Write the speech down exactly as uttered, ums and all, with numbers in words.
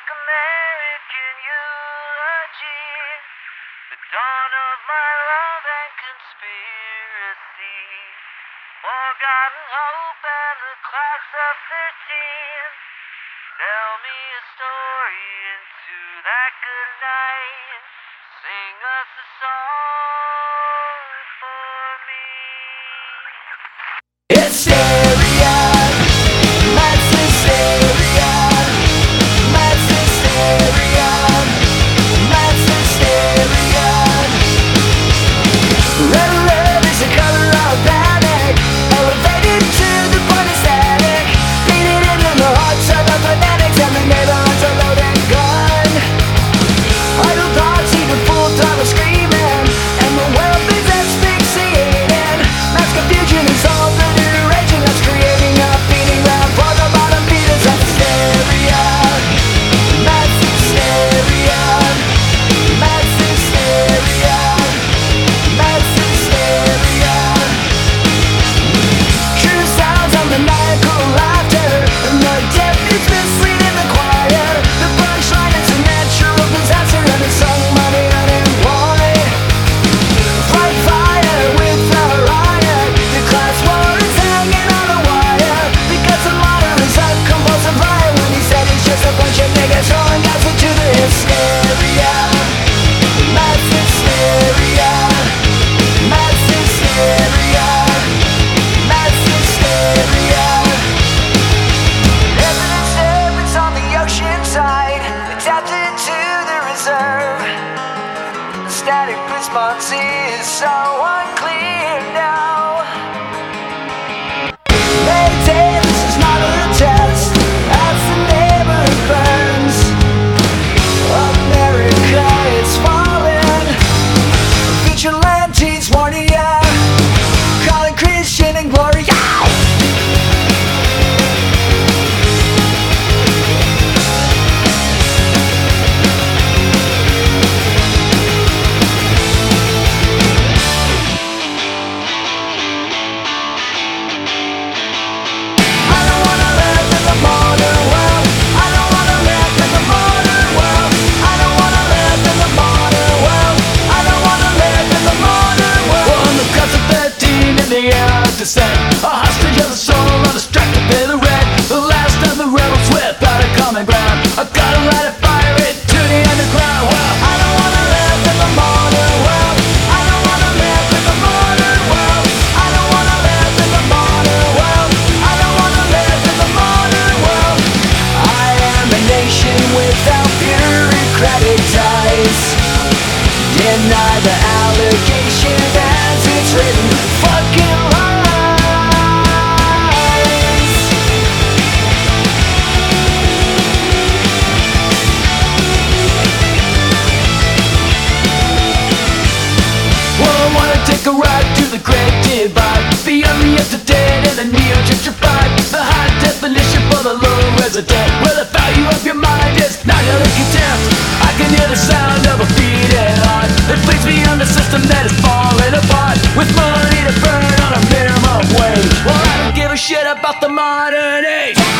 like American eulogy, the dawn of my love and conspiracy, forgotten hope and the class of thirteen. Tell me a story into that good night, sing us a song for me. Hysteria, mass hysteria, mass hysteria, mass hysteria. Red alert is the color of panic, elevated to the point of static, beating into the hearts of the fanatics, and the neighborhoods are loaded gun. Idle thoughts even full throttle screaming, and the world is asphyxiating. Mass confusion is all the new raging that's creating a beating round for the bottom feeders of hysteria. Mass hysteria, mass hysteria, mass hysteria. True sounds of maniacal laughter, and the deaf is misleading the choir. The punchline is a natural disaster, and it's sung by the unemployed. Fight fire with a riot, the class war is hanging on a wire, because the modern is a compulsive liar when he said he's just a bunch of niggas throwing gas into the hysteria. Mass hysteria, mass hysteria, mass hysteria. Evidence evidence on the ocean side, adapted to the reserve. The static response is so unclear now. Mayday, this is not a test, as the neighborhood burns. America is falling. Vigilantes warning ya, calling Christian and Gloria. I don't wanna live in the modern world. I don't wanna live in the modern world. I don't wanna live in the modern world. I don't wanna live in the modern world. On the cusp of thirteen in the air of descent, a hostage of the soul, a distracted bit of red. The last of the rebels without a common ground. I gotta light a fire into the underground. Well, I don't wanna live in the modern world. I don't wanna live in the modern world. I don't wanna live in the modern world. I don't wanna live in the modern world. I am a nation without bureaucratic ties. Deny the allegation as it's written. Fucking lies. Well, I wanna take a ride to the Great Divide, beyond the up-to-date and the neo-gentrified, the high definition for the low resident, where the value of your mind is not under contempt. I can hear the sound of a beating heart. It bleeds me on the system that is falling apart, with money to burn on a minimum wage. Well, I don't give a shit about the modern age.